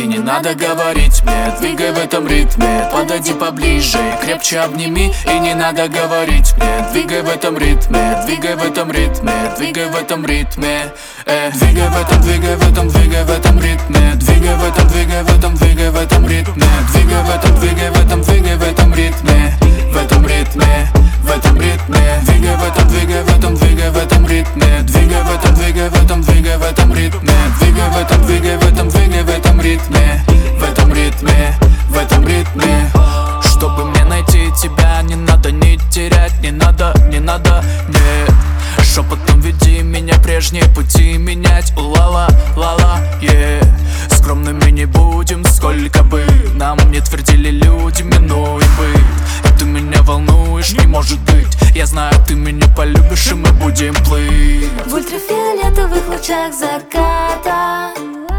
не надо говорить мне, двигай в этом ритме. Подойди поближе, крепче обними. И не надо говорить мне, двигай в этом ритме, двигай в этом ритме, двигай в этом ритме. Двигай в этом, двигай в этом, двигай в этом ритме. Двигай в этом, двигай в этом, двигай в этом ритме. Двигай в этом, двигай в этом, двигай в этом ритме. В этом ритме, в этом ритме. Двигай в этом, двигай в этом, двигай в этом ритме. Двигай в этом, двигай в этом, двигай в этом ритме. Двигай в этом, двигай в этом, двигай в этом ритме. В этом ритме, в этом ритме. Чтобы мне найти тебя, не надо не терять, не надо, не надо, нет. Шепотом веди меня, прежние пути менять. Ла-ла, ла-ла, скромными не будем, сколько бы нам не твердили люди, минуй быть. И ты меня волнуешь, не может быть. Я знаю, ты меня полюбишь, и мы будем плыть в ультрафиолетовых лучах заката.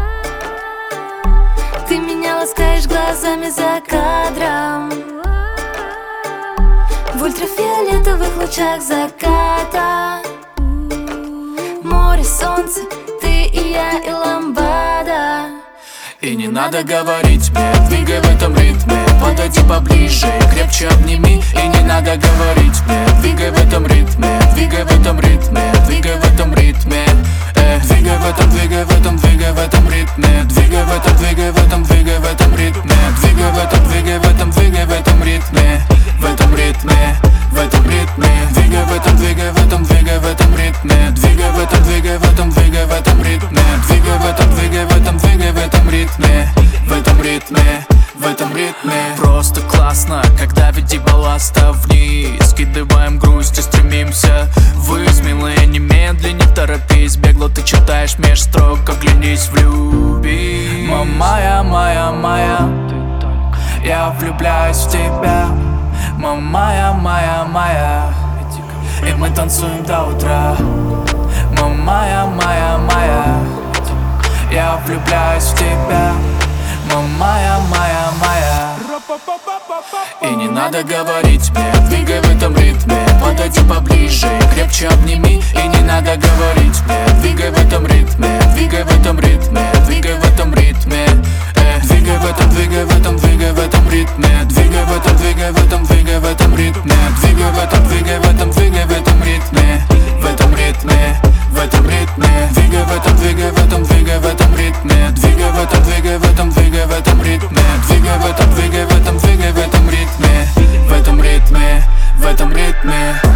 Ты меня ласкаешь глазами за кадром. В ультрафиолетовых лучах заката. Море, солнце, ты и я, и ламбада. И не надо говорить мне, двигай в этом ритме. Подойди поближе, крепче обними. И не надо говорить мне, двигай в этом ритме, двигай в этом ритме, двигай в этом ритме. Двигай в этом, двигай в этом, двигай в этом ритме. Двигай в этом, двигай в этом, двигай в этом ритме. Двигай в этом, двигай в этом, двигай в этом ритме. В этом ритме, в этом ритме. Двигай в этом, двигай в этом, двигай в этом ритме. Двигай в этом, двигай в этом, двигай в этом ритме. Двигай в этом, двигай в этом, двигай в этом ритме. В этом ритме, в этом ритме. Просто классно, когда веди балласта вниз. Скидываем грусть и стремимся ввысь. Милая, немедли, не торопись. Бегло ты читаешь меж строк, оглянись, влюбись. Моя, моя, моя, я влюбляюсь в тебя. Моя, моя, моя, и мы танцуем до утра. Моя, моя, моя, я влюбляюсь в тебя. Моя, моя, моя. И не надо говорить мне, двигай в этом ритме. Подойди поближе, крепче обними. И не надо говорить мне, двигай в этом ритме, двигай в этом ритме, двигай в этом ритме. Двигай в этом, двигай в этом, двигай в этом ритме. Двигай в этом, двигай в этом, двигай в этом ритме. Двигай в этом, двигай в этом, двигай в этом ритме. В этом ритме, в этом ритме. Двигай в этом, двигай в этом, двигай в этом ритме. Двигай в этом, двигай в этом, двигай в этом ритме. Двигай в этом, двигай в этом, двигай в этом ритме. В этом ритме, в этом ритме.